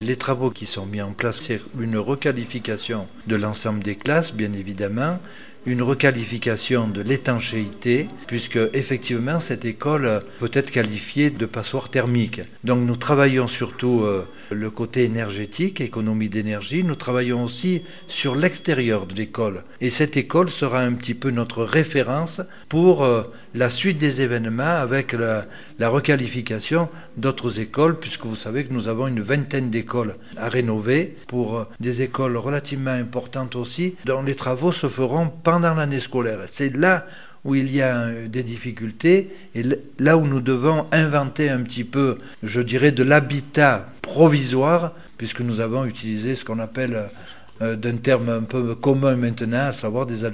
Les travaux qui sont mis en place, c'est une requalification de l'ensemble des classes, bien évidemment, une requalification de l'étanchéité, puisque effectivement cette école peut être qualifiée de passoire thermique. Donc nous travaillons surtout le côté énergétique, économie d'énergie, nous travaillons aussi sur l'extérieur de l'école. Et cette école sera un petit peu notre référence pour la suite des événements avec la requalification d'autres écoles, puisque vous savez que nous avons une vingtaine d'écoles à rénover pour des écoles relativement importantes aussi, dont les travaux se feront pendant l'année scolaire. C'est là où il y a des difficultés et là où nous devons inventer un petit peu, je dirais, de l'habitat provisoire, puisque nous avons utilisé ce qu'on appelle d'un terme un peu commun maintenant, à savoir des